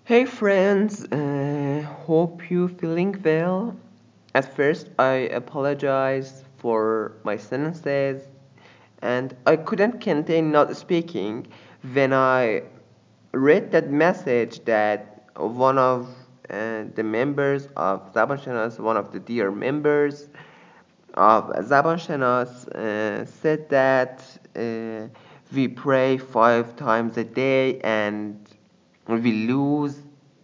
Hey friends, hope you feeling well. At first, I apologize for my sentences, and I couldn't contain not speaking when I read that message that one of the members of Zaban Shanas, one of the dear members of Zaban Shanas, said that we pray 5 times a day and we lose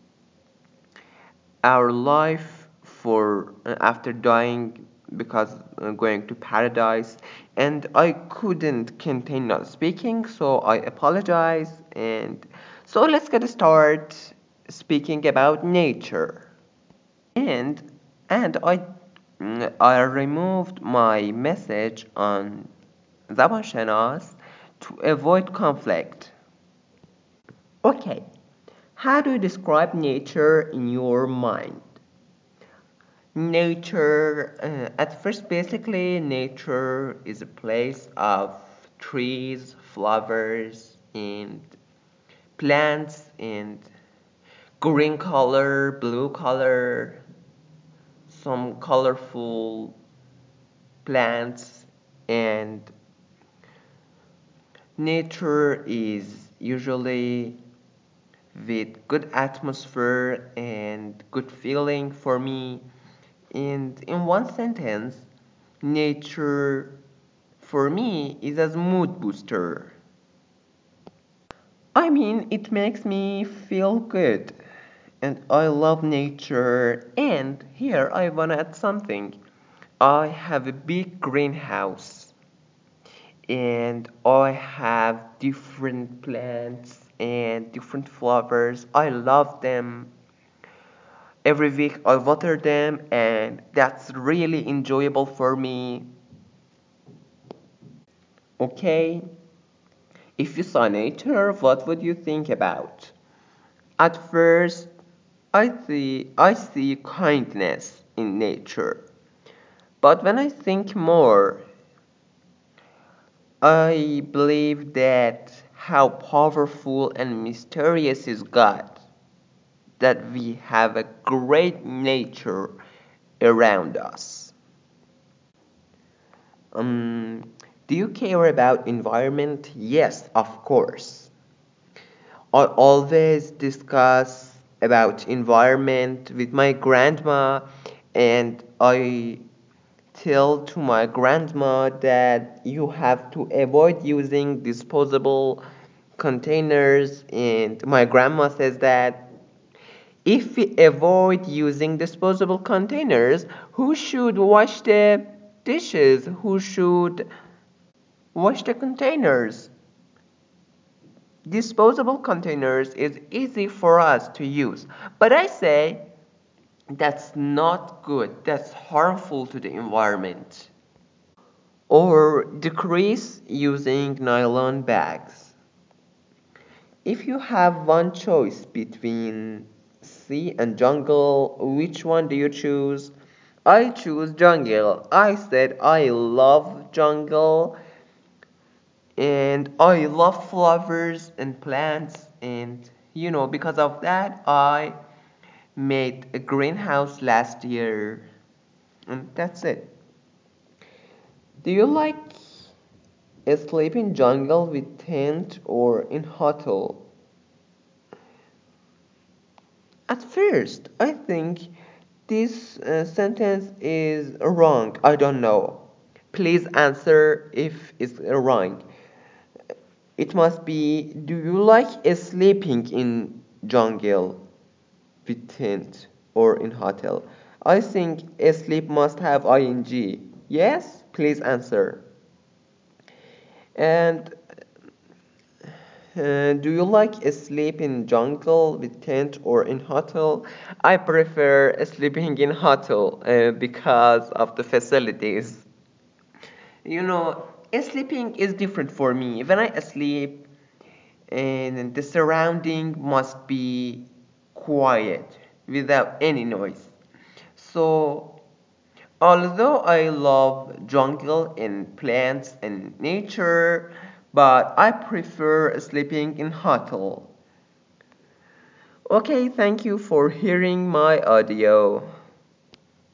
our life for after dying because going to paradise, and I couldn't contain not speaking, so I apologize. And so let's get started speaking about nature. And and i i removed my message on Zaban Shanas to avoid conflict. Okay, how do you describe nature in your mind? Nature, at first, basically, nature is a place of trees, flowers, and plants, and green color, blue color, some colorful plants, and nature is usually with good atmosphere and good feeling for me. And in one sentence, nature for me is a mood booster. I mean, it makes me feel good. And I love nature. And here I wanna add something. I have a big greenhouse and I have different plants and different flowers. I love them. Every week I water them, and that's really enjoyable for me. Okay, if you saw nature, what would you think about? At first, I see kindness in nature. But when I think more, I believe that how powerful and mysterious is God, that we have a great nature around us. Um, do you care about environment? Yes, of course. I always discuss about environment with my grandma, and I tell to my grandma that you have to avoid using disposable containers, and my grandma says that if we avoid using disposable containers, who should wash the dishes? Who should wash the containers? Disposable containers is easy for us to use, but I say that's not good. That's harmful to the environment. Or decrease using nylon bags. If you have one choice between sea and jungle, which one do you choose? I choose jungle. I said I love jungle, and I love flowers and plants, and because of that I made a greenhouse last year, and that's it. Do you like sleep in jungle with tent or in hotel? At first, I think this sentence is wrong. I don't know. Please answer if it's wrong. It must be, do you like sleeping in jungle with tent or in hotel? I think sleep must have ing. Yes? Please answer. And do you like sleep in jungle with tent or in hotel? I prefer sleeping in hotel because of the facilities. Sleeping is different for me. When I sleep, and the surrounding must be quiet without any noise. So, although I love jungle and plants and nature, but I prefer sleeping in hotel. Okay, thank you for hearing my audio.